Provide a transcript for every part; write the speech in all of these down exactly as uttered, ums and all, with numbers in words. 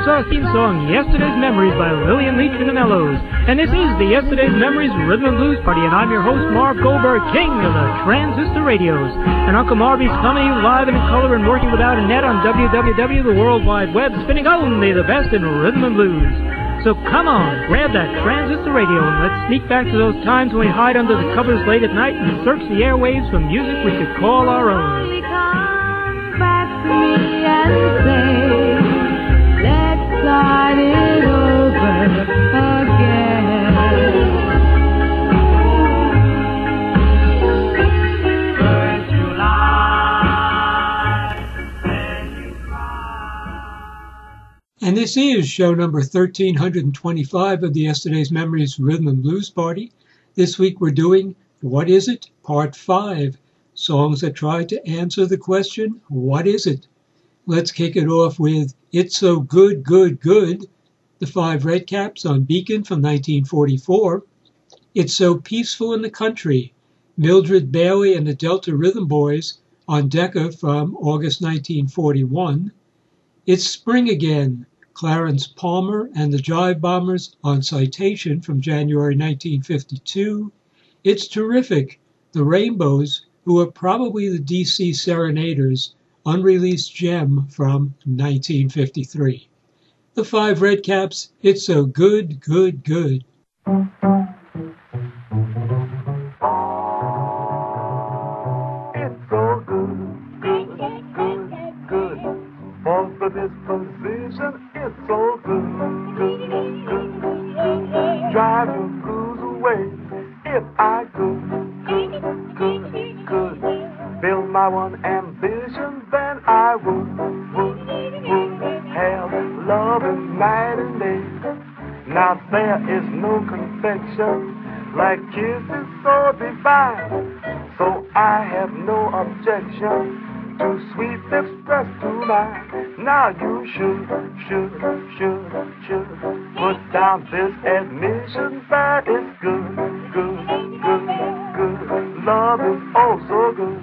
our theme song, Yesterday's Memories by Lillian Leach and the Mellows. And this is the Yesterday's Memories Rhythm and Blues Party, and I'm your host, Marv Goldberg, king of the transistor radios. And Uncle Marvy's coming to you live and in color and working without a net on w w w dot the world wide web, spinning only the best in rhythm and blues. So come on, grab that transistor radio and let's sneak back to those times when we hide under the covers late at night and search the airwaves for music we could call our own. Come back to me and say, let's start it over again. First July, then you cry. And this is show number thirteen twenty-five of the Yesterday's Memories Rhythm and Blues Party. This week we're doing What Is It? Part five. Songs that try to answer the question, what is it? Let's kick it off with It's So Good, Good, Good, the Five Redcaps on Beacon from nineteen forty-four. It's So Peaceful in the Country, Mildred Bailey and the Delta Rhythm Boys on Decca from August nineteen forty-one. It's Spring Again, Clarence Palmer and the Jive Bombers on Citation from January nineteen fifty-two. It's Terrific, the Rainbows, who are probably the D C Serenaders, unreleased gem from nineteen fifty-three. The Five Redcaps, It's So Good, Good, Good. It's so good, good, good, good. For the disposition, it's so good, good, good, good. Drive the blues away if I could, good, good, good. Build my one ambition, then I would, would, would have love in night and day. Now there is no confection like kisses so divine, so I have no objection to sweet lips pressed to mine. Now you should, should, should, should put down this admission that it's good, good, good, good. Love is oh so good.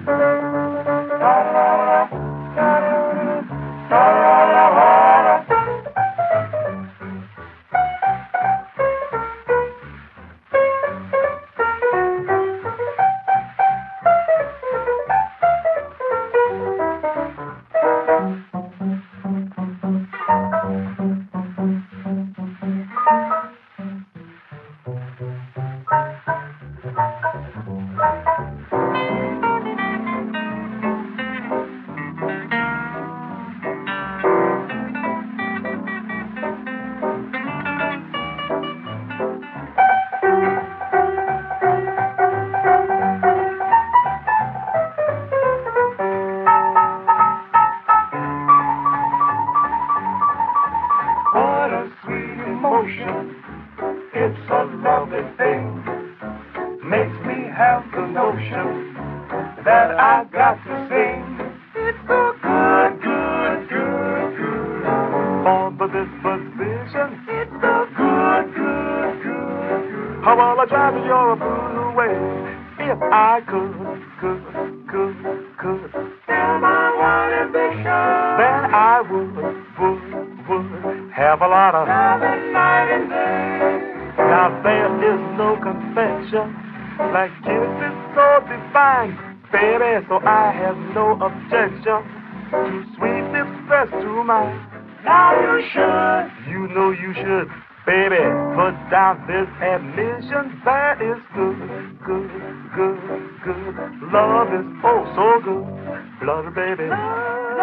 This admission that is good, good, good, good. Love is oh so good. Blood, baby. Love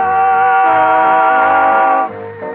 is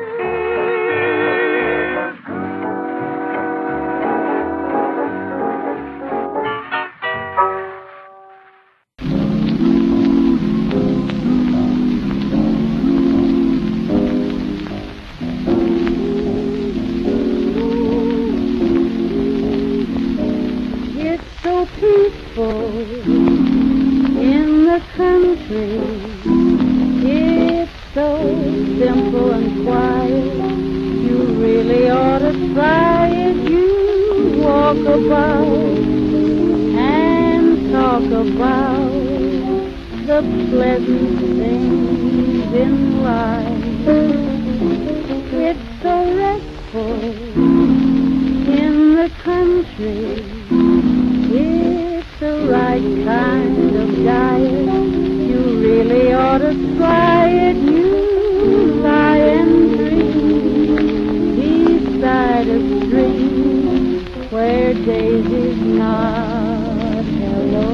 in the country, it's so simple and quiet. You really ought to try it. You walk about and talk about the pleasant things in life. It's so restful in the country. It's the right kind of diet. You really ought to try it. You lie and dream beside a stream where daisies nod hello.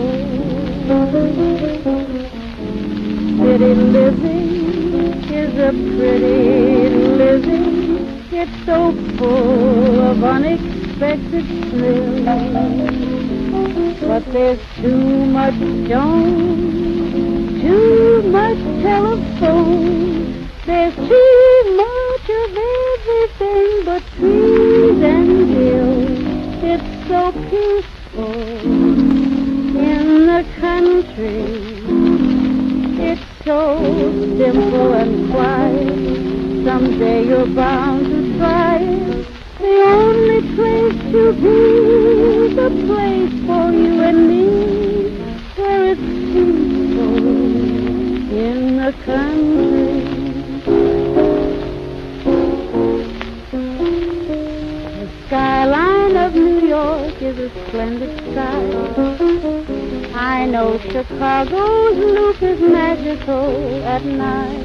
City living is a pretty living. It's so full of unexpected thrills. But there's too much stone, too much telephone. There's too much of everything but trees and hills. It's so peaceful in the country. It's so simple and quiet. Someday you're bound to try it. The only place to be, the place for you and me, where it's peaceful in the country. The skyline of New York is a splendid sight. I know Chicago's loop is magical at night.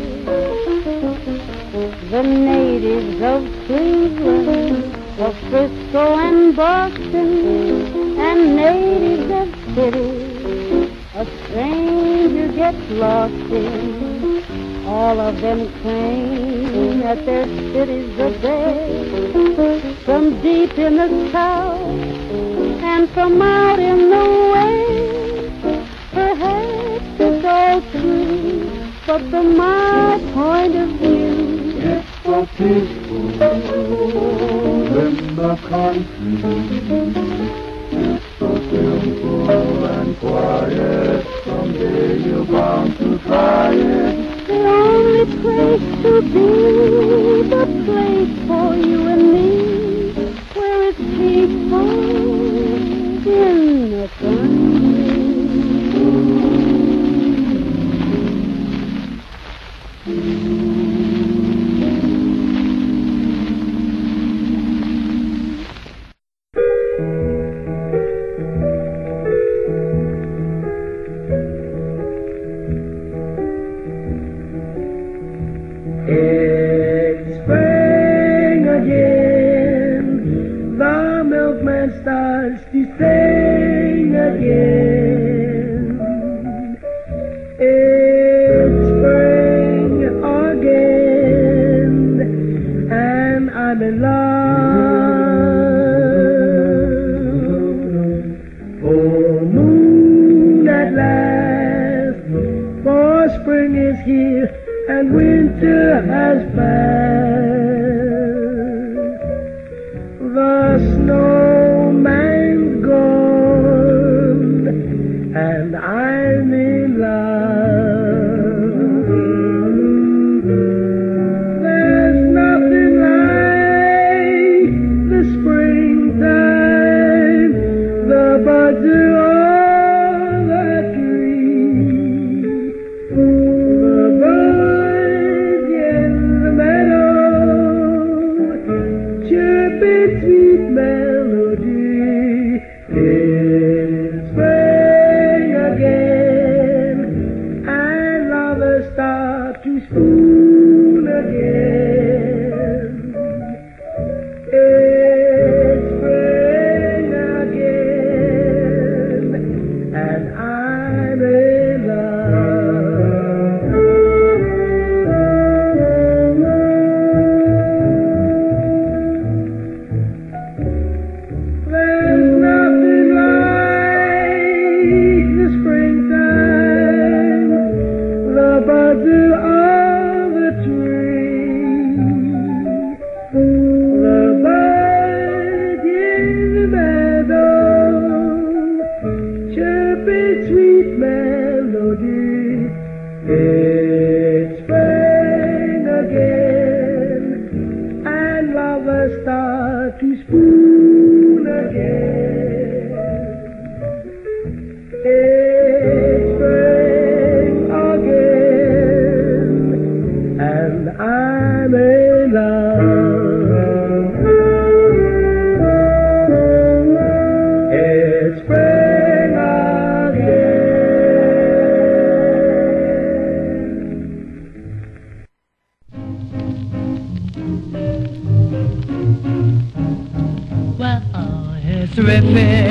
The natives of Cleveland, of Frisco and Boston, and natives of cities a stranger gets lost in. All of them claim that their city's the best. From deep in the south and from out in the west, perhaps it's all true, but from my point of view, it's so peaceful in the country. It's so simple and quiet. Someday you're bound to try it. The only place to be, the place for you and me, where it's peaceful in the country. It's spring again, the milkman starts to sing again. It's spring again, and I'm in love. Full moon at last, for spring is here and winter has passed. The snowman's gone, and I'm in love. There's nothing like the springtime. The buds are all a tree. The birds in the meadow chirping sweet melody. It's spring again, and lovers start to spoon again. It's spring again,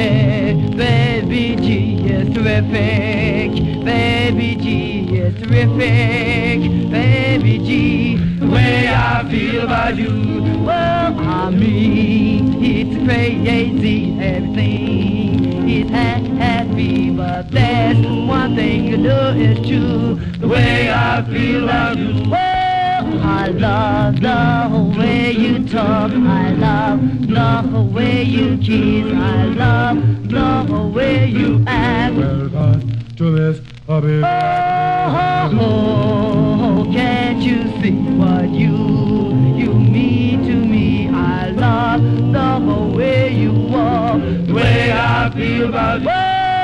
terrific. Baby G is terrific. Baby G is terrific. Baby G, the way I feel about you. Well, I mean, it's crazy, everything is ha happy, but there's one thing you know is true. The way I feel about you. Well, I love the way you talk. I love the way you kiss. I love the way you act. Well, to this, a bit. Oh, oh, oh, can't you see what you you mean to me? I love the way you walk, the way I feel about you.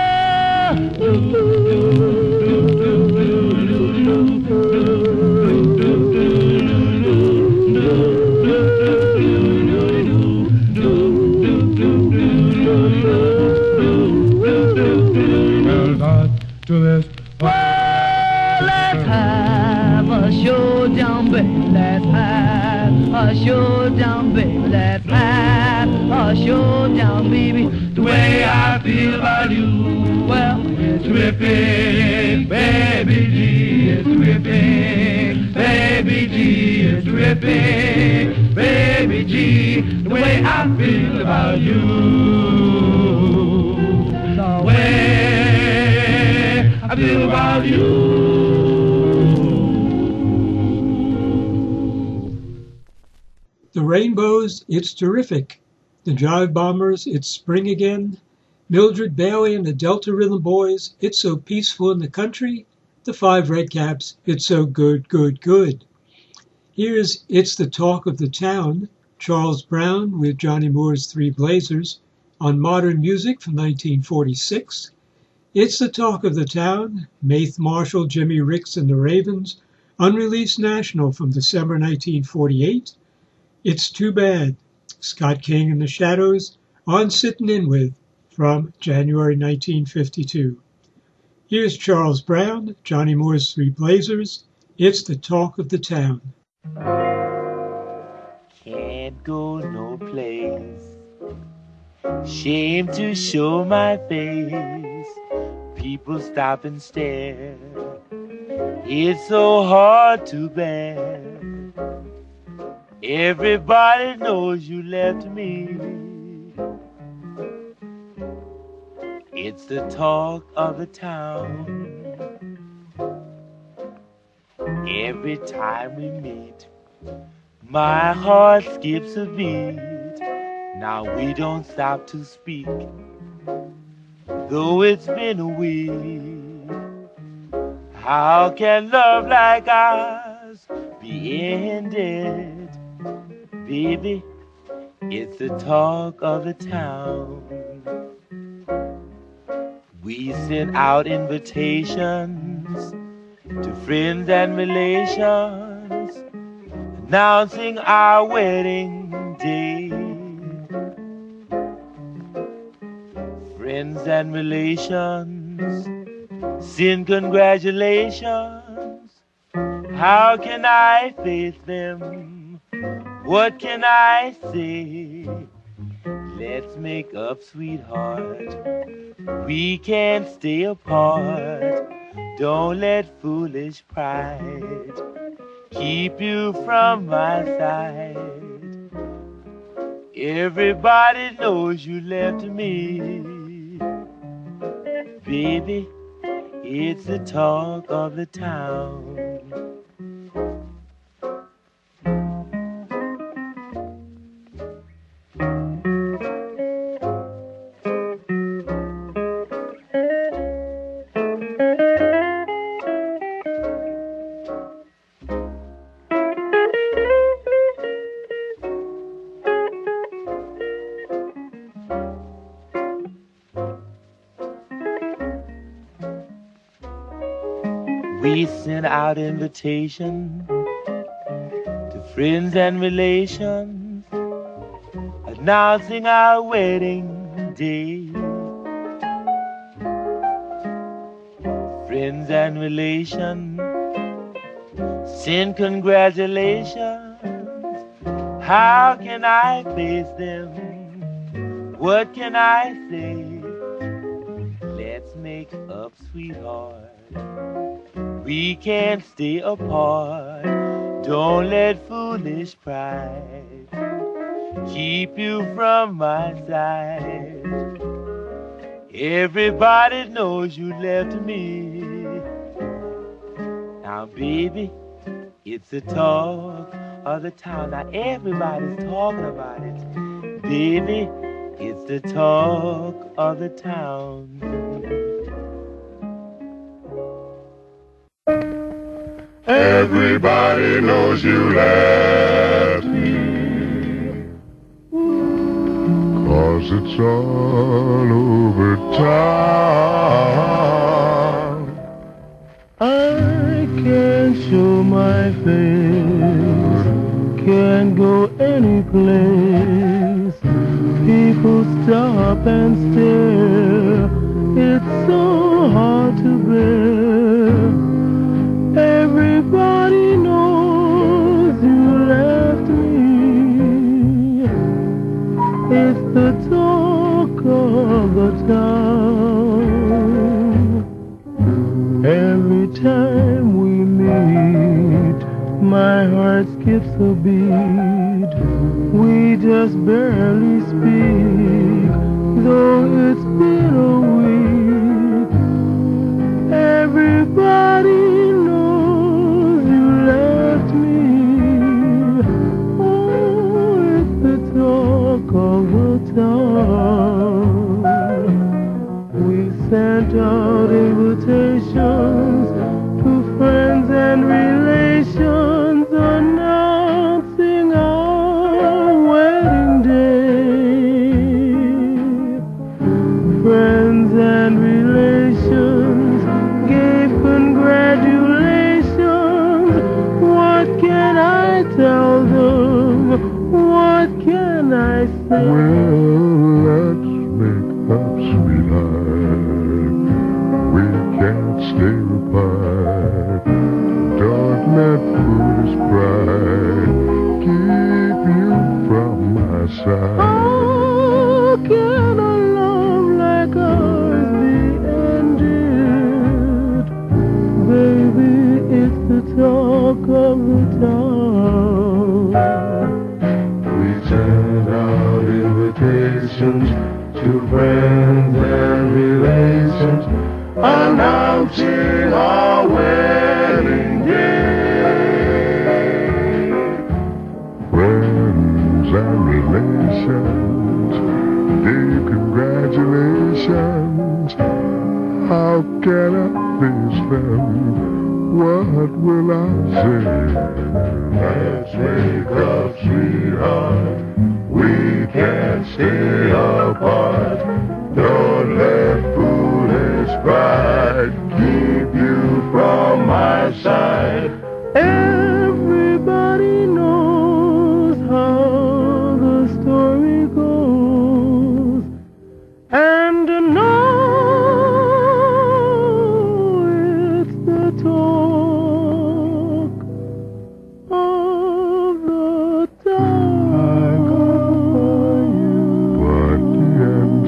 Well, not to this. Well, let's have a showdown, baby. Let's have a showdown, baby. Let's have a showdown, baby. The way I feel about you, well, it's terrific. Baby G is terrific. Baby G is terrific. Baby G, the way I feel about you. The way I feel about you. The Rainbows, It's Terrific. The Jive Bombers, It's Spring Again. Mildred Bailey and the Delta Rhythm Boys, It's So Peaceful in the Country. The Five Redcaps, It's So Good, Good, Good. Here's It's the Talk of the Town, Charles Brown with Johnny Moore's Three Blazers, on Modern Music from nineteen forty-six. It's the Talk of the Town, Maith Marshall, Jimmy Ricks and the Ravens, unreleased national from December nineteen forty-eight. It's Too Bad, Scott King and the Shadows, on Sittin' In With, from January nineteen fifty-two. Here's Charles Brown, Johnny Moore's Three Blazers, It's the Talk of the Town. Can't go no place, shame to show my face, people stop and stare, it's so hard to bear, everybody knows you left me, it's the talk of the town, every time we meet, my heart skips a beat, now we don't stop to speak, though it's been a week. How can love like ours be ended? Baby, it's the talk of the town. We send out invitations to friends and relations, announcing our wedding day. Friends and relations send congratulations. How can I face them? What can I say? Let's make up, sweetheart. We can't stay apart. Don't let foolish pride keep you from my side. Everybody knows you left me. Baby, it's the talk of the town. We sent out invitations to friends and relations, announcing our wedding day. Friends and relations send congratulations. How can I face them? What can I say? wake up, sweetheart. We can't stay apart. Don't let foolish pride keep you from my side. Everybody knows you left me. Now, baby, it's the talk of the town. Now, everybody's talking about it. Baby, it's the talk of the town. Everybody knows you left me, 'cause it's all over town. I can't show my face, can't go any place. People stop and stare, it's so hard to bear. Everybody knows you left me. It's the talk of the town. Every time we meet, my heart skips a beat. We just barely speak, though it's been a week. Everybody knows you left me. Oh, it's the talk of the town. We sent out invitations to friends and relations, announcing our wedding day. Friends and relations gave congratulations. What can I tell them? What can I say? Well, let's make up, sweetheart. We can't stay apart. Don't let foolish pride keep you from my side. How can a love like ours be ended? Baby, it's the talk of the town. We sent out invitations to friends and relations, announcing our wedding day. Friends and relations, deep congratulations. How can I face them? What will I say? Let's make up, sweetheart. We can't stay apart. Don't let foolish pride keep you from my side. Everybody knows how the story goes, and now it's the talk of the town. Body and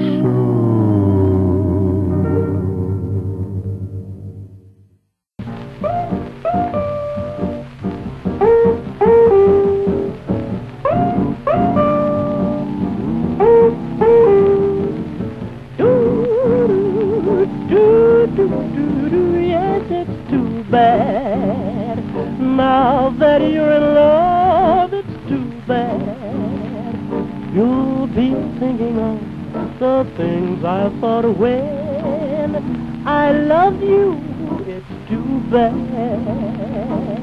Yes, it's too bad. Now that you're in love, it's too bad. You'll be thinking of the things I thought when I loved you. It's too bad.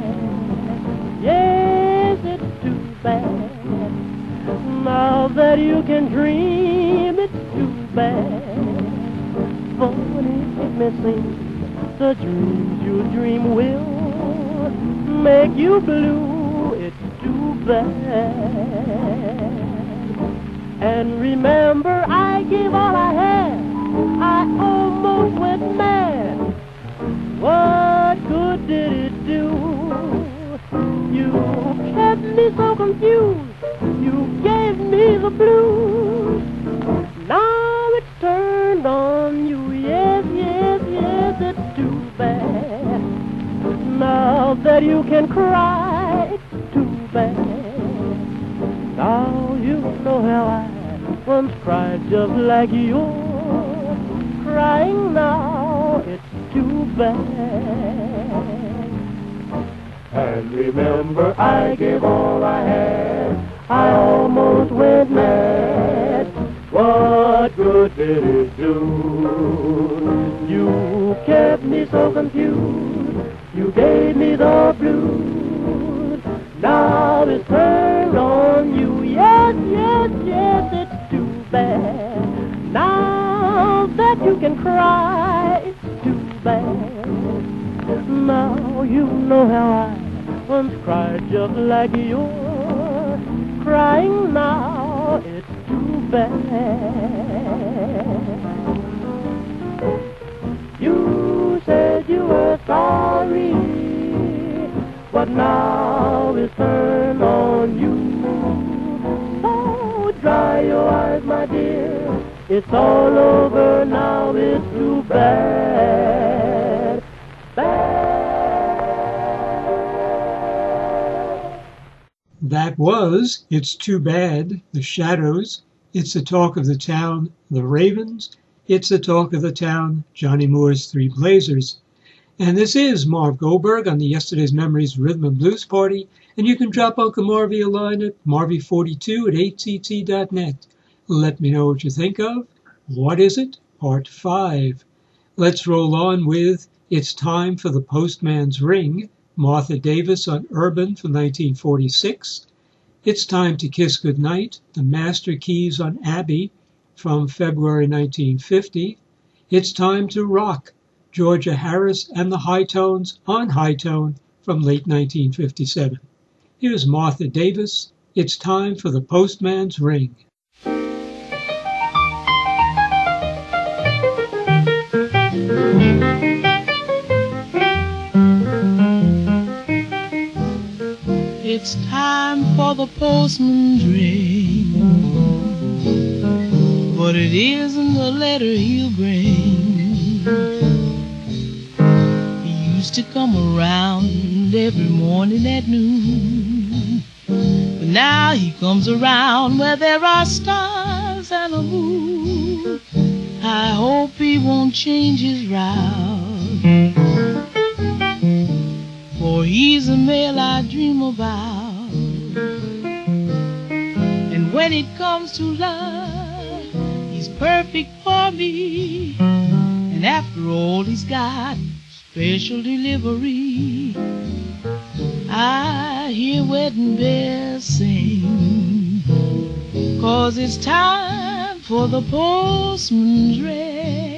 Yes, it's too bad. Now that you can dream, it's too bad. Funny, it may seem the dreams you dream will make you blue. It's too bad. And remember, I gave all I had. I almost went mad. What good did it do? You kept me so confused. You gave me the blues. Now it's turned on you. Yes, yes, Now that you can cry, it's too bad. Now you know how I once cried just like you're crying now. It's too bad. And remember, I gave all I had. I almost went mad. What good did it do? You kept me so confused. You gave me the blues. Now it's turned on you. Yes, yes, yes, it's too bad. Now that you can cry, it's too bad. Now you know how I once cried just like you're crying now. It's too bad. You said you were sorry, but now it's turned on you. So dry your eyes, my dear. It's all over now. It's too bad. That was It's Too Bad, The Shadows, It's the Talk of the Town, The Ravens, It's the Talk of the Town, Johnny Moore's Three Blazers. And this is Marv Goldberg on the Yesterday's Memories Rhythm and Blues Party, and you can drop Uncle Marvy a line at marvy forty-two at a t t dot net. Let me know what you think of What Is It? Part five. Let's roll on with It's Time for the Postman's Ring, Martha Davis on Urban from nineteen forty-six. It's Time to Kiss Goodnight, the Master Keys on Abbey from February nineteen fifty. It's Time to Rock, Georgia Harris and the High Tones on High Tone from late nineteen fifty-seven. Here's Martha Davis, It's Time for the Postman's Ring. It's time for the postman's ring, but it isn't a letter he'll bring. He used to come around every morning at noon, but now he comes around where there are stars and a moon. I hope he won't change his route, for he's a male I dream about. And when it comes to love, he's perfect for me. And after all, he's got special delivery. I hear wedding bells sing, 'cause it's time for the postman's ring.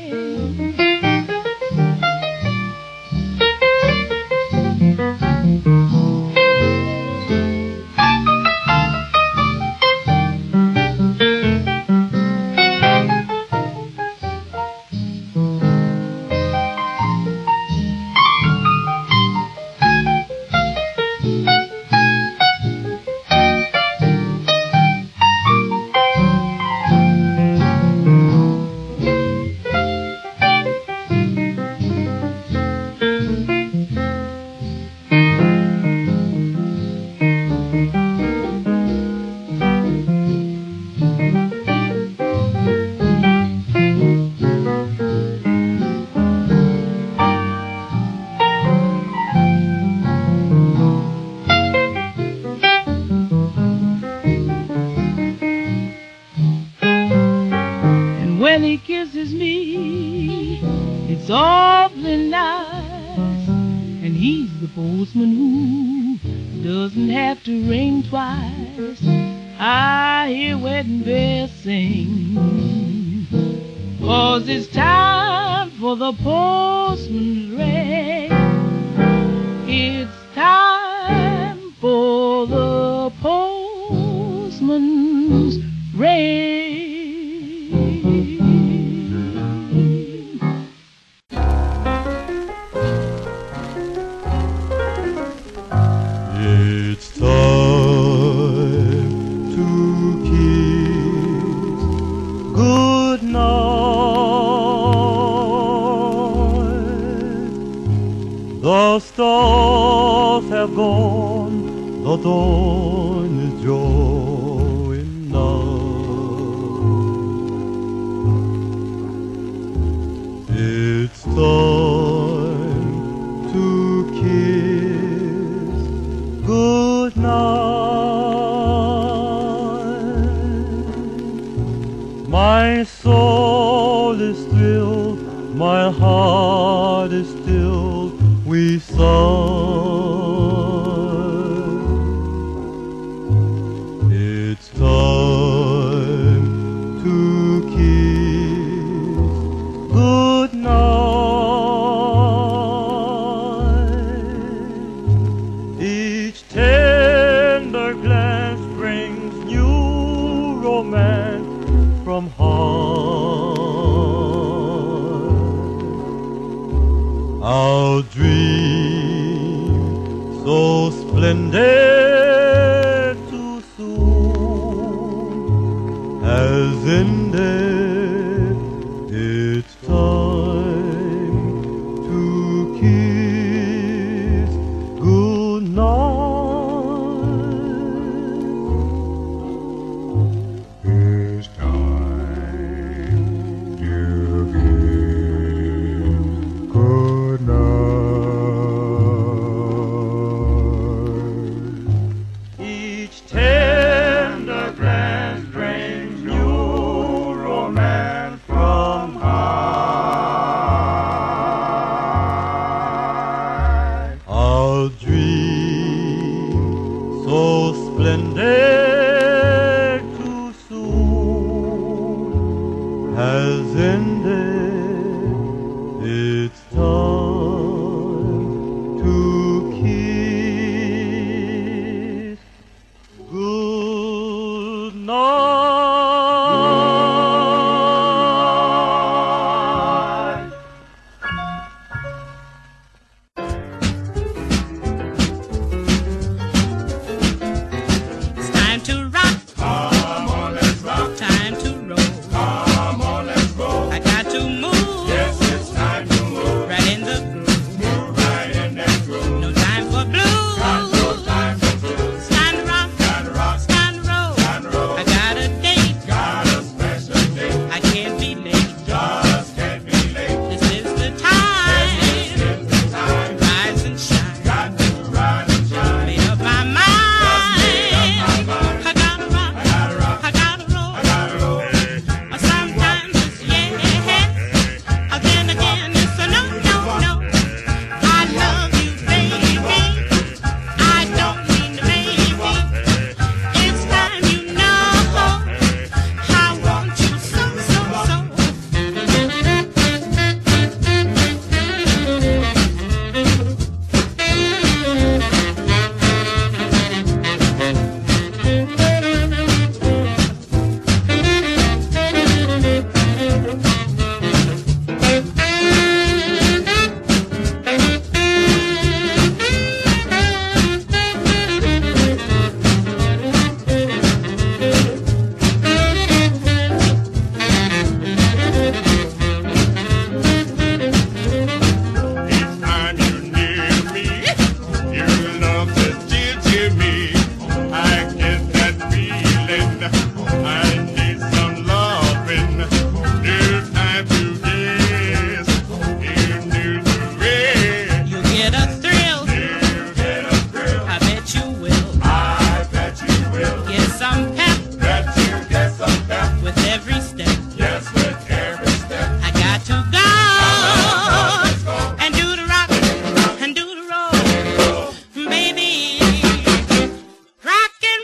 The stars flowers have gone, the dawn is drawing now. It's time to kiss good night. My soul is thrilled, my heart is stilled, we sigh. It's time to kiss good night. Each tender glance brings new romance from heart. Our dream so splendid too soon has ended. It's time to kiss good night. It's time to kiss good night. Each tender glance brings new romance from heart. Our dream so splendid too soon has ended. It's time to kiss good night. It's time to rock. Come on, let's rock. Time to roll. Come on, let's roll. I got to move. Yes, it's time to move. Right in the groove. Move right in that groove. No time for blues. Got no time for blues. It's time to rock. Time to rock. It's time to roll. Time to roll. I got a date. Got a special date. I can't be late. Just can't be late. This is the time. This is the time. Rise and shine. Got to ride and shine. Made up my mind. Made up my mind. I gotta rock. I gotta rock. I gotta roll. I gotta roll. Or sometimes it's yeah. Or then again it's a no, no, no. I love you, baby. I don't mean to maybe. It's time you know. I want you so, so, so. Each time you're near me, your love says, dear, dear me. I get that feeling. I need some loving. New time to kiss. You knew the way. You get a thrill. You get a thrill. I bet you will. I bet you will. Get some pep Bet you get some pep. with every step. Yes, with every step. I got to go Let's go. and do the rock and do the roll, baby. Rock and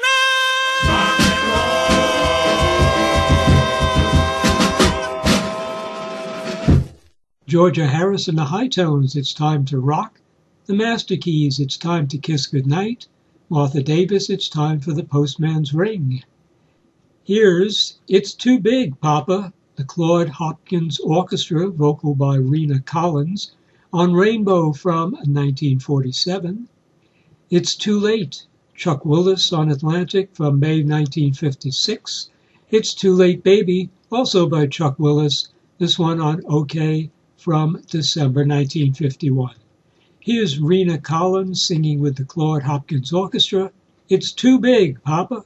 roll. Georgia Harris and the High Tones, It's Time to Rock. The Master Keys, It's Time to Kiss Goodnight. Martha Davis, It's Time for the Postman's Ring. Here's It's Too Big, Papa, the Claude Hopkins Orchestra, vocal by Rena Collins, on Rainbow from nineteen forty-seven. It's Too Late, Chuck Willis on Atlantic from May nineteen fifty-six. It's Too Late Baby, also by Chuck Willis, this one on OK from December nineteen fifty-one. Here's Rena Collins singing with the Claude Hopkins Orchestra. It's Too Big, Papa.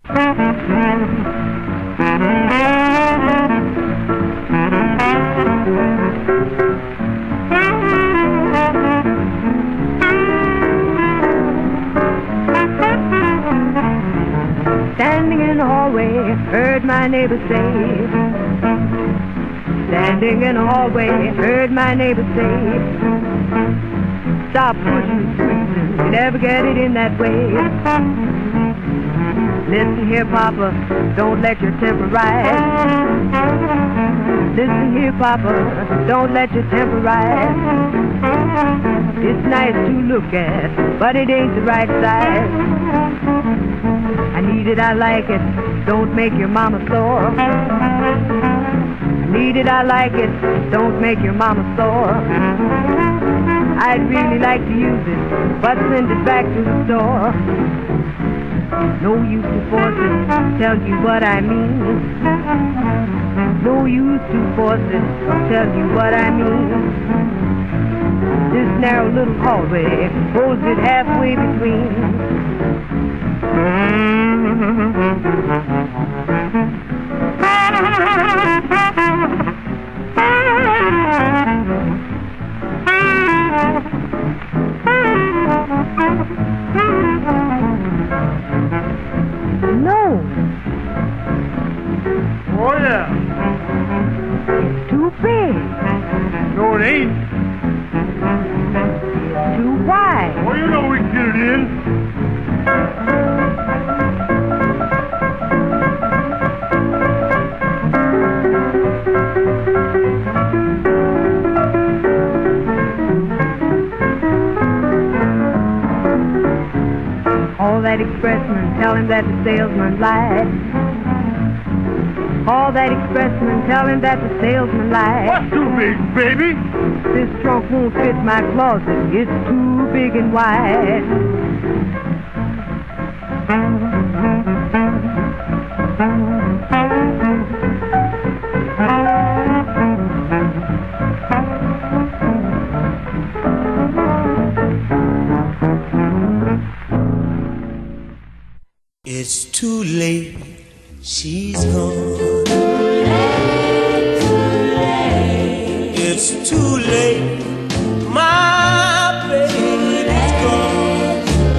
Standing in the hallway, heard my neighbor say. Standing in the hallway, heard my neighbor say. Stop pushing, squeezing, you never get it in that way. Listen here, Papa, don't let your temper rise. Listen here, Papa, don't let your temper rise. It's nice to look at, but it ain't the right size. I need it, I like it, don't make your mama sore. I need it, I like it, don't make your mama sore. I'd really like to use it, but send it back to the store. No use to force it, tell you what I mean. No use to force it, tell you what I mean. This narrow little hallway holds it halfway between. No. Oh, yeah. It's too big. No, it ain't. It's too wide. Well, you know we can get it in. All that expressman, tell him that the salesman lied. All that expressman, tell him that the salesman lied. What's too big, baby? This trunk won't fit my closet, it's too big and wide. It's too late, she's gone. It's too late, my baby's gone.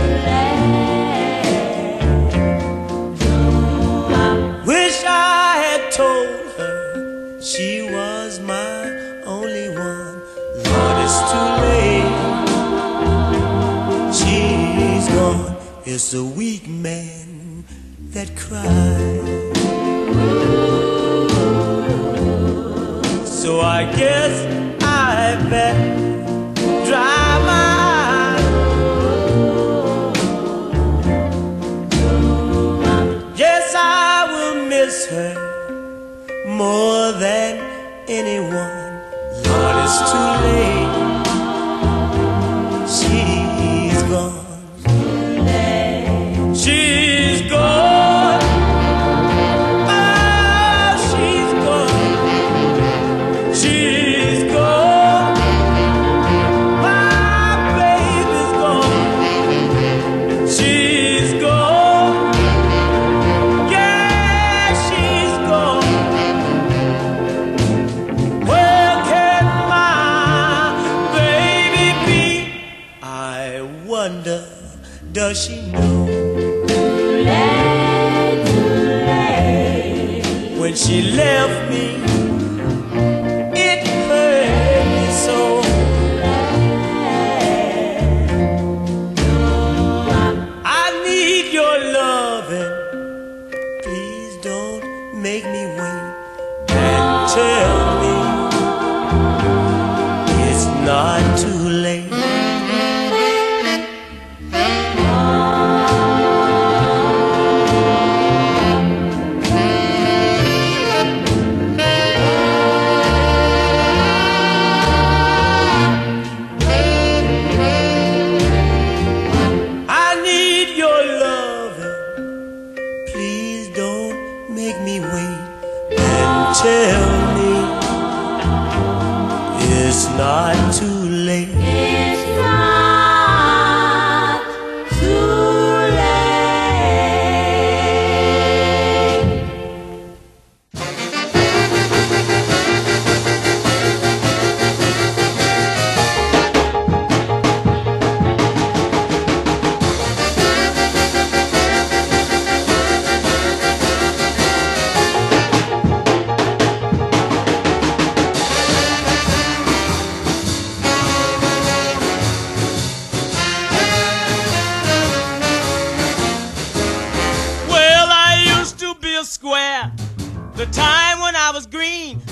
Wish I had told her she was my only one. Lord, it's too late, she's gone. It's a weak man that cries. So I guess I better dry my eyes. Yes, I will miss her more than anyone. Lord, it's too late, she's gone. She's gone. Oh, she's gone. She's gone. My baby's gone. She's gone. Yeah, she's gone. Where can my baby be? I wonder, does she know? When she left me, it hurt me so. I need your loving. Please don't make me wait. And tell me it's not too late. Tell me it's not too late. It's not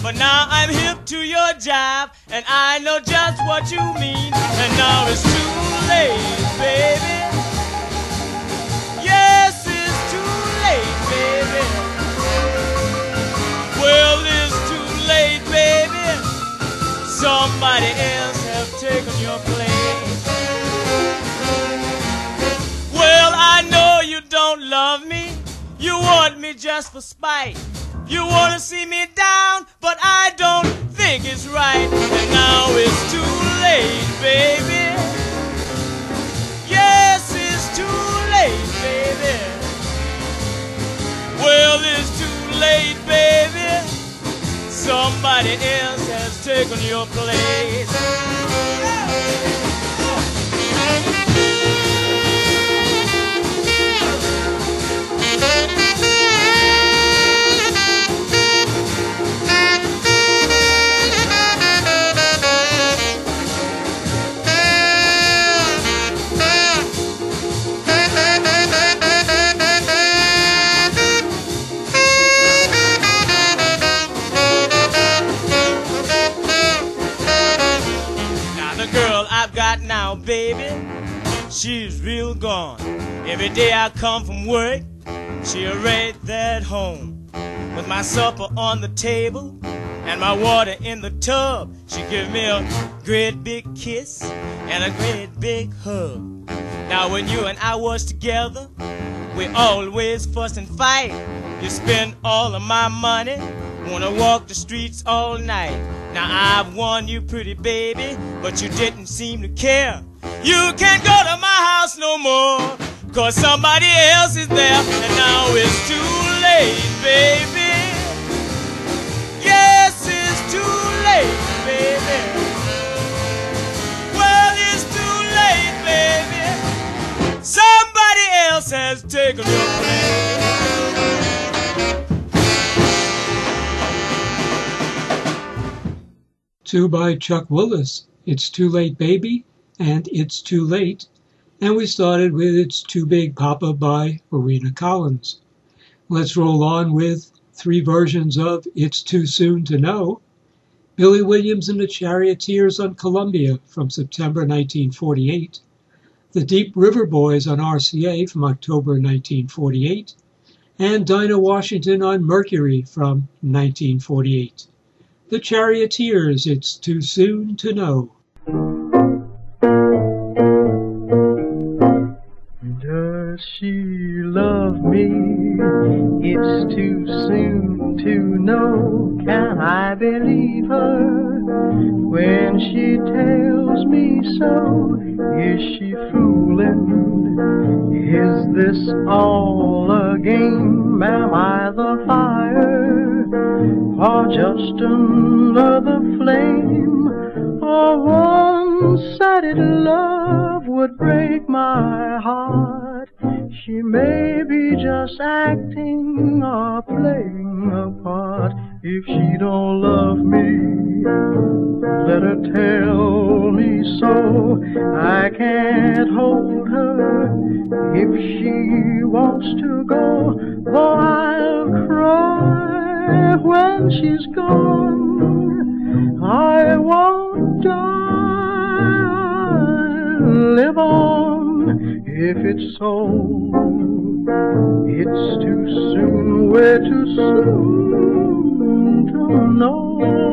But now I'm hip to your jive, and I know just what you mean. And now it's too late, baby. Yes, it's too late, baby. Well, it's too late, baby. Somebody else have taken your place. Well, I know you don't love me. You want me just for spite. You want to see me down, but I don't think it's right. And now it's too late, baby. Yes, it's too late, baby. Well, it's too late, baby. Somebody else has taken your place. Now, baby, she's real gone. Every day I come from work, she right there at home. With my supper on the table and my water in the tub, she give me a great big kiss and a great big hug. Now when you and I was together, we always fuss and fight. You spend all of my money, wanna walk the streets all night. Now I've won you, pretty baby, but you didn't seem to care. You can't go to my house no more, cause somebody else is there. And now it's too late, baby. Yes, it's too late, baby. Well, it's too late, baby. Somebody else has taken your place. Two by Chuck Willis, It's Too Late Baby, and It's Too Late, and we started with It's Too Big Papa by Marina Collins. Let's roll on with three versions of It's Too Soon to Know. Billy Williams and the Charioteers on Columbia from September nineteen forty-eight, the Deep River Boys on R C A from October nineteen forty-eight, and Dinah Washington on Mercury from nineteen forty-eight. The Charioteers, It's Too Soon to Know. Does she love me? It's too soon to know. Can I believe her when she tells me so? Is she fooling? Is this all a game? Am I the fire or just another flame? A one-sided love would break my heart. She may be just acting or playing a part. If she don't love me, let her tell me so. I can't hold her if she wants to go, though I'll cry when she's gone. I won't die, I'll live on if it's so. It's too soon, way too soon to know.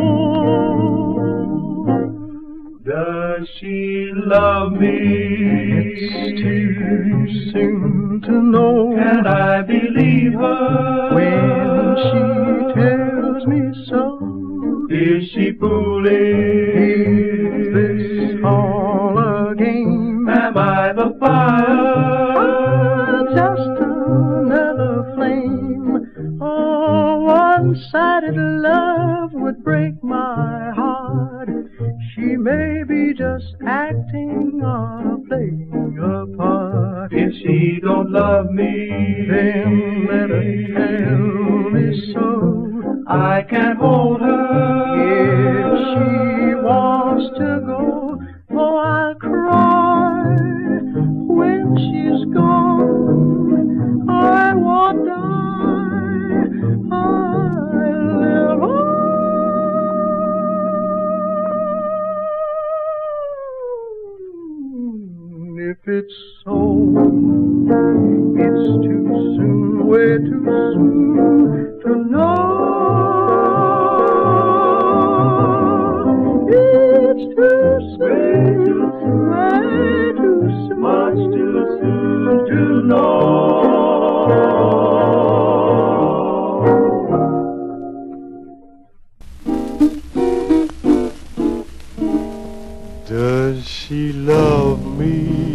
Does she love me? It's too soon to know. Can I believe her when she tells me so? Is she fooling? Is this all a game? Am I the fire? I'm just another flame. Oh, one-sided love would break my heart. She may be just acting or playing a part. If she don't love me, then let her tell me so. I can't hold her if she wants to go. Oh, I'll cry when she's gone. I won't die, I'll live on. if it's so, it's too soon, way too soon to know. It's too soon, way too soon, much too soon to know. Does she love me?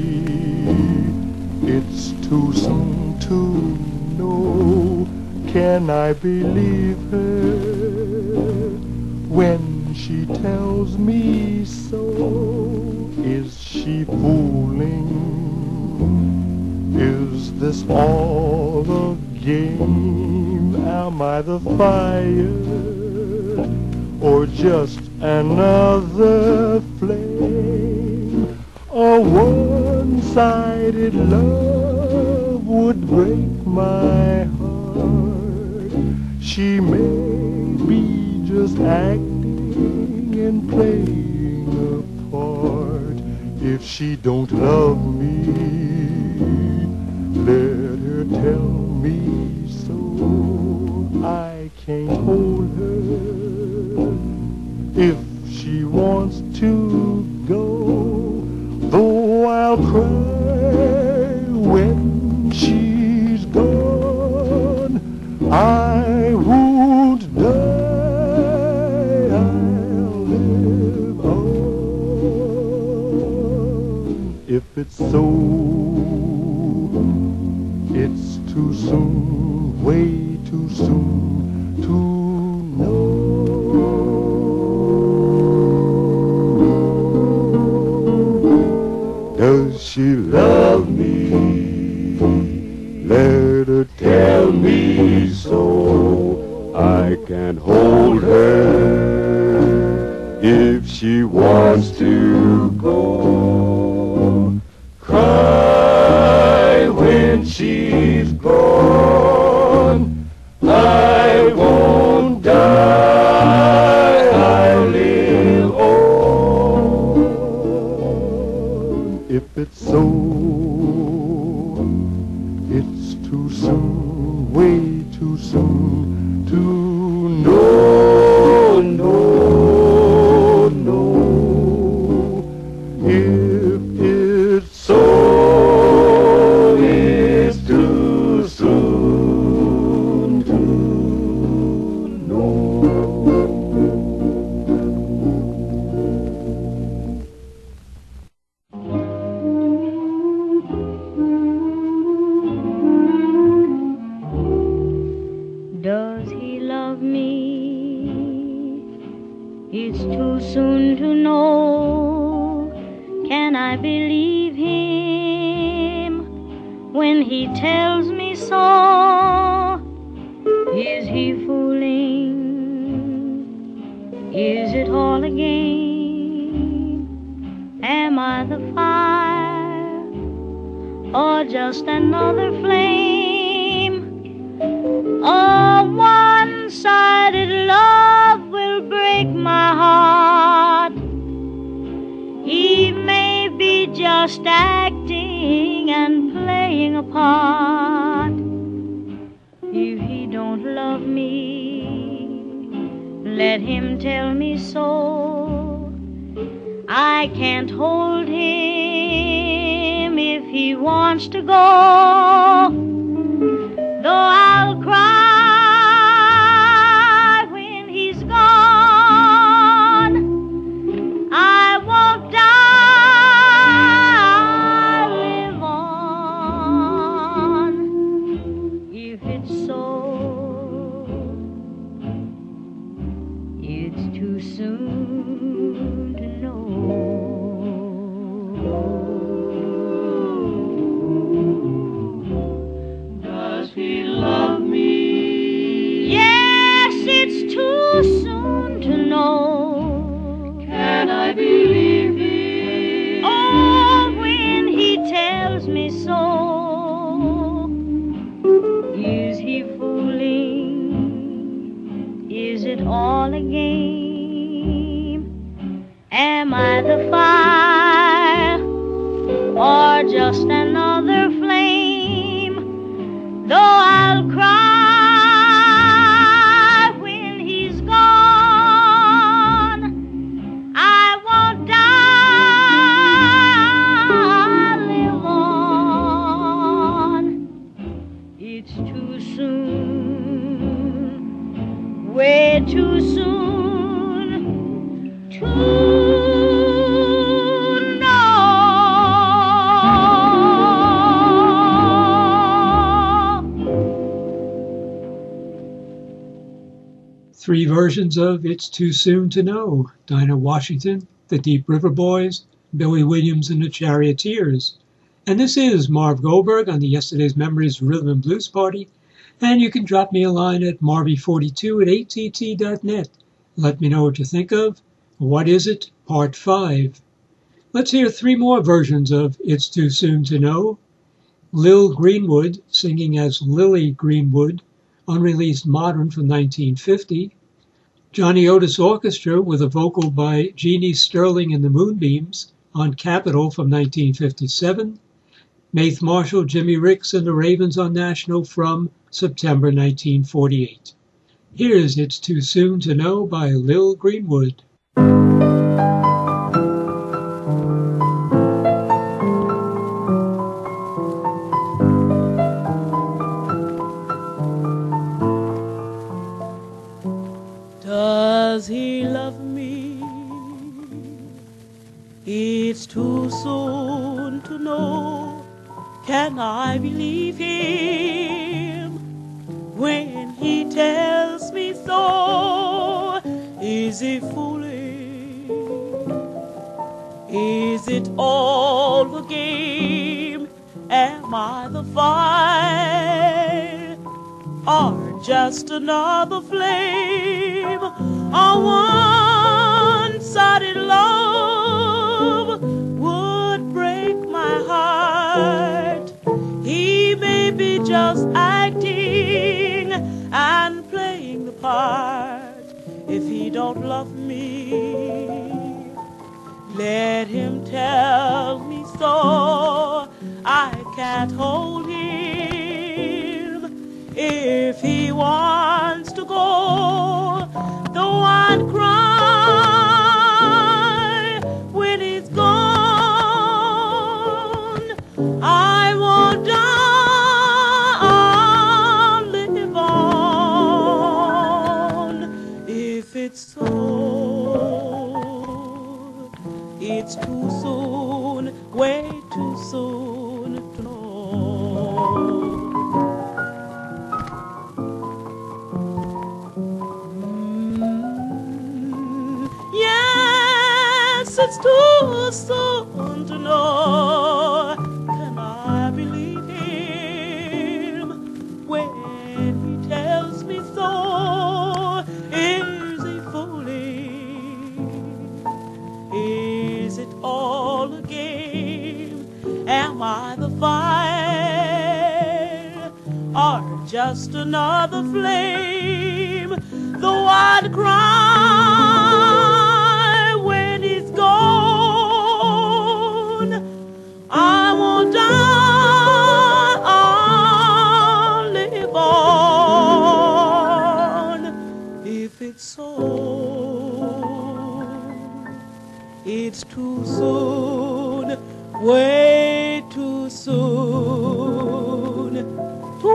It's too soon to know. Can I believe her when she tells me so? Is she fooling? Is this all a game? Am I the fire or just another flame? A one-sided love would break my heart. She may be just acting and playing a part. If she don't love me, let her tell me so. I can't hold her. If she wants to go, though I'll cry when she's gone, I won't die, I'll live on. If it's so, it's too soon, way too soon to know. Does she love me? Let her tell me so. I can hold her if she wants to go. Cry when she's gone. I won't die, I'll live on. If it's so, it's too soon, way too soon to know, no, no. If it's so, it's too soon to know. Does he love me? It's too soon to know. Can I believe him when he tells me so? Is he fooling? Is it all a game? Am I the fire or just another flame? A one-sided love will break my heart. He may be just acting and playing a part. If he don't love me, let him tell me so. I can't hold him if he wants to go. Though I'll cry when he's gone, I won't die, I'll live on. If it's so, it's too soon to know. Does he love me? Yes, it's too soon to know. Can I believe him? Oh, when he tells me so. Is he fooling? Is it all a game? Am I the fire or just another flame, though I'll cry when he's gone. I won't die, I'll live on. It's too soon, way too soon to Three versions of It's Too Soon to Know: Dinah Washington, the Deep River Boys, Billy Williams and the Charioteers. And this is Marv Goldberg on the Yesterday's Memories Rhythm and Blues Party. And you can drop me a line at marvy forty-two at A T T dot net. Let me know what you think of What Is It? Part five. Let's hear three more versions of It's Too Soon to Know. Lil Greenwood singing as Lily Greenwood, unreleased Modern from nineteen fifty. Johnny Otis Orchestra with a vocal by Jeannie Sterling and the Moonbeams on Capitol from nineteen fifty-seven. Maith Marshall, Jimmy Ricks and the Ravens on National from September nineteen forty-eight. Here's It's Too Soon to Know by Lil Greenwood. Does he love me? It's too soon to know. Can I believe him when he tells me so? Is he fooling? Is it all a game? Am I the fire or just another flame? A one-sided love would break my heart. He may be just acting and playing the part. If he don't love me, let him tell me so. I can't hold him. If he wants to go, though I'd cry when he's gone, I won't die, I'll live on. If it's so, it's too soon, way too soon to know. It's too soon to know. Can I believe him when he tells me so? Is he fooling? Is it all a game? Am I the fire or just another flame? Though I'd cry when he's gone, I won't die, I'll live on. If it's so, it's too soon, way too soon to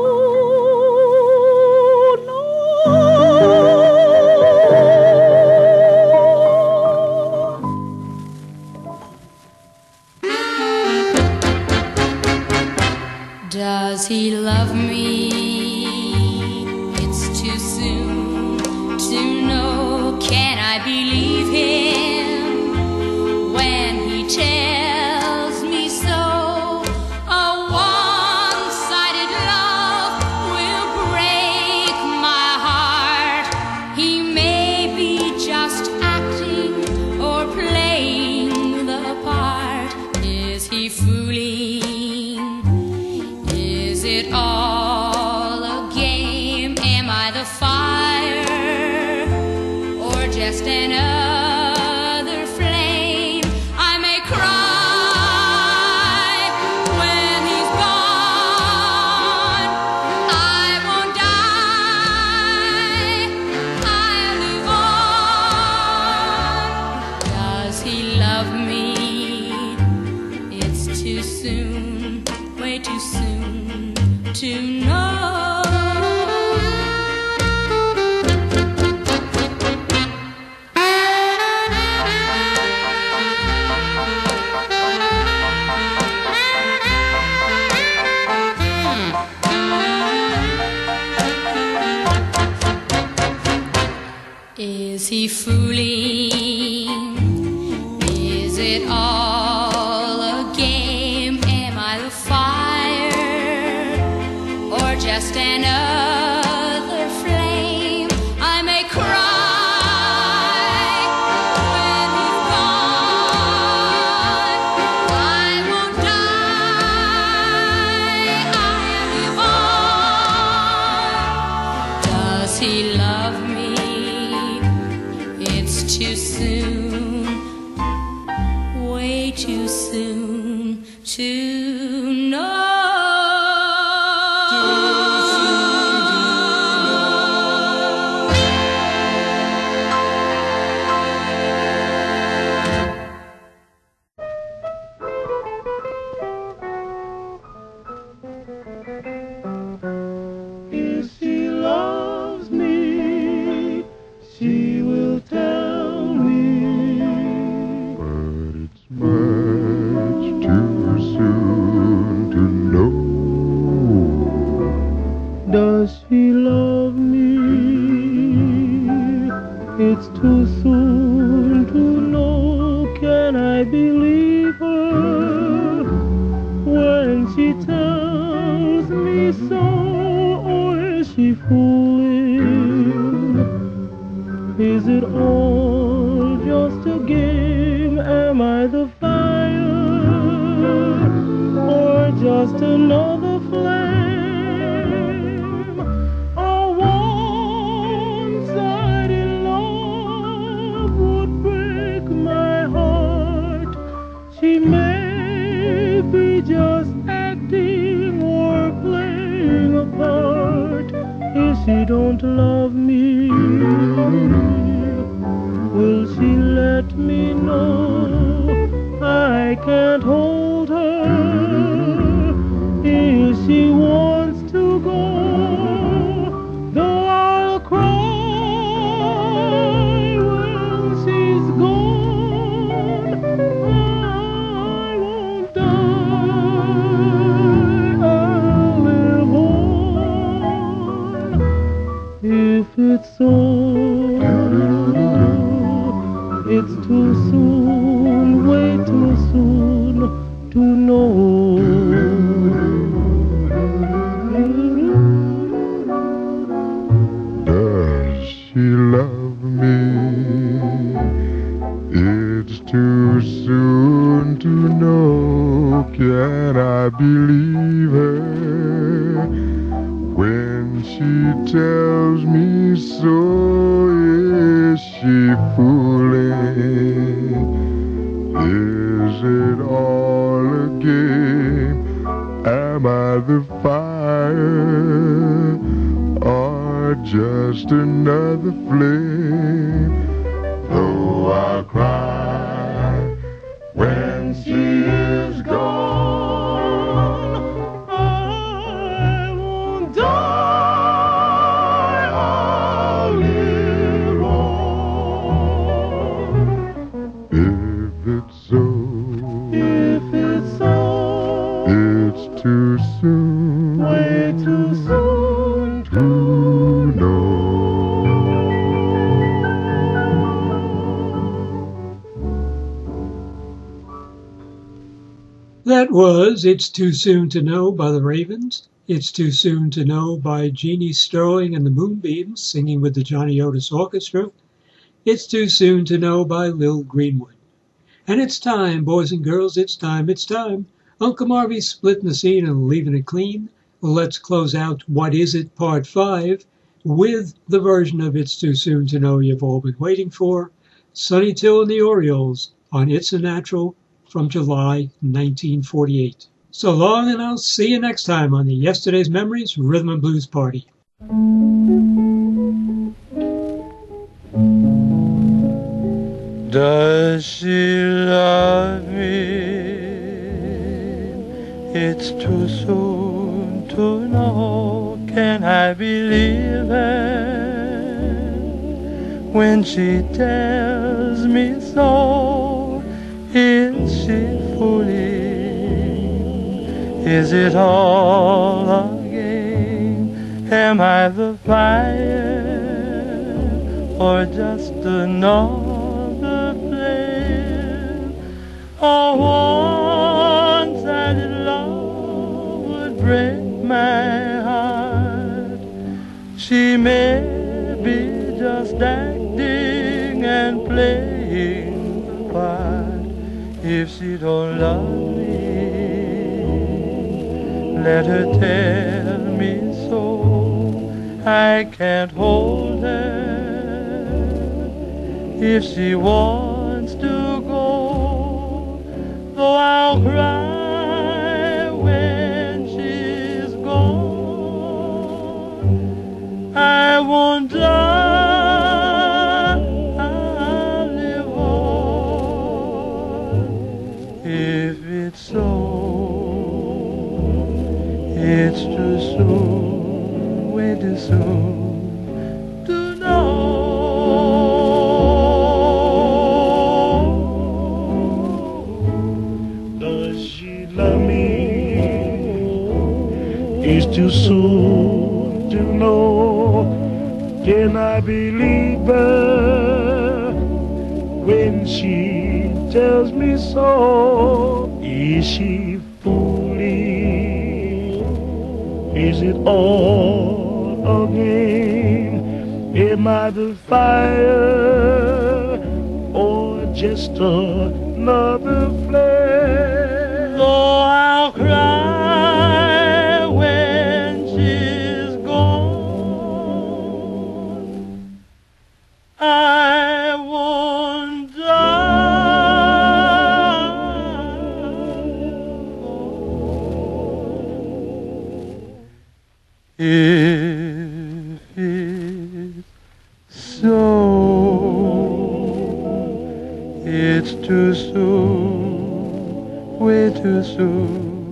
Does he love me? It's too soon to know. Can I believe him when he tells me so? A one-sided love will break my heart. He may be just acting or playing the part. Is he fooling? Is it all love me. It's too soon, way too soon to know. Is he fooling? Is it all a game? Am I the fire or just another flame? I may cry when he's gone. I won't die. I live on. Does he love me? It's too soon, way too soon to know. If she loves me, she will tell me. But it's much too soon to know. Does she love me? It's too soon to know. Can I believe her when she tells me so? Or is she fooling? Is it all just a game? Am I the fire or just another flame? A one-sided love would break my heart. She may be just acting or playing a part. If she don't love me, will she let me know? I can't hold her if she wants to go. Though I'll cry when she's gone, I won't die. I'll live on. If it's so, it's too soon, way too soon to know. Does she love me? It's too soon to know. Can I believe her when she tells me so? Is she fooling? Is it all a game? Am I the fire or just another flame? Though I cry when she is gone, I won't die. I'll live on. if it's so, If it's so, it's too soon way too soon to know. That was It's Too Soon to Know by the Ravens. It's Too Soon to Know by Jeannie Sterling and the Moonbeams singing with the Johnny Otis Orchestra. It's Too Soon to Know by Lil Greenwood. And it's time, boys and girls, it's time, it's time. Uncle Marvy's splitting the scene and leaving it clean. Let's close out What Is It Part five with the version of It's Too Soon to Know you've all been waiting for, Sonny Till and the Orioles on It's a Natural from July nineteen forty-eight. So long, and I'll see you next time on the Yesterday's Memories Rhythm and Blues Party. Does she love me? It's too soon to know. Can I believe her when she tells me so? Is she fooling? Is it all a game? Am I the fire or just another flame? Oh, one-sided love would break my heart. She may be just acting and playing the part. If she don't love me, let her tell me so. I can't hold her. If she wants to go, though I'll cry when she's gone, I won't die, I'll live on. If it's so, it's too soon, way too soon to know. It's too soon to know. Can I believe her when she tells me so? Is she fooling? Is it all a game? Am I the fire or just another flame? Though I'll cry when she's gone, I won't die. If it's so, it's too soon, way too soon